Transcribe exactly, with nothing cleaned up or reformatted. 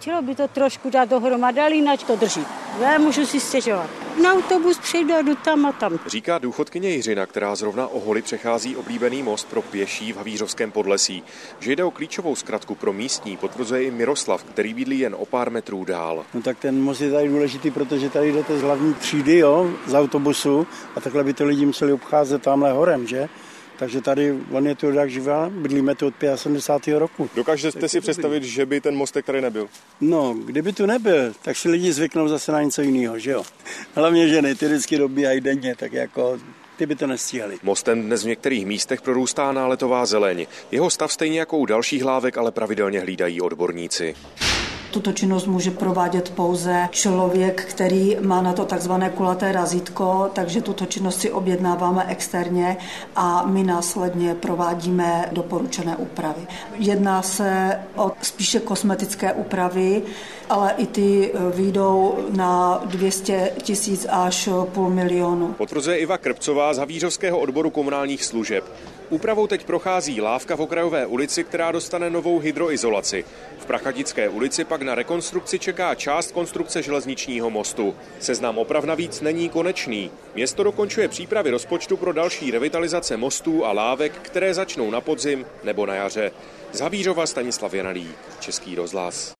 Chtělo by to trošku dát dohromady, ale jinak to drží. Já můžu si stěžovat. Na autobus přejdu a jdu tam a tam. Říká důchodkyně Jiřina, která zrovna o Holi přechází oblíbený most pro pěší v Havířovském Podlesí. Že jde o klíčovou zkratku pro místní, potvrzuje i Miroslav, který bydlí jen o pár metrů dál. No tak ten most je tady důležitý, protože tady jdete z hlavní třídy, jo, z autobusu a takhle by to lidi museli obcházet tamhle horem, že? Takže tady on je tu jak živá, bydlíme tu od sedmdesátého pátého roku. Dokážete si představit, že by ten mostek tady nebyl? No, kdyby tu nebyl, tak si lidi zvyknou zase na něco jiného, že jo? Hlavně ženy, ty vždycky dobíhají denně, tak jako ty by to nestíhali. Mostem dnes v některých místech prorůstá náletová zeleň. Jeho stav stejně jako u dalších hlávek ale pravidelně hlídají odborníci. Tuto činnost může provádět pouze člověk, který má na to takzvané kulaté razítko, takže tuto činnost si objednáváme externě a my následně provádíme doporučené úpravy. Jedná se o spíše kosmetické úpravy, ale i ty vyjdou na dvě stě tisíc až půl milionu. Potvrzuje Iva Krpcová z Havířovského odboru komunálních služeb. Úpravou teď prochází lávka v Okrajové ulici, která dostane novou hydroizolaci. V Prachatické ulici pak na rekonstrukci čeká část konstrukce železničního mostu. Seznam oprav navíc není konečný. Město dokončuje přípravy rozpočtu pro další revitalizace mostů a lávek, které začnou na podzim nebo na jaře. Z Havířova Stanislav Janalík, Český rozhlas.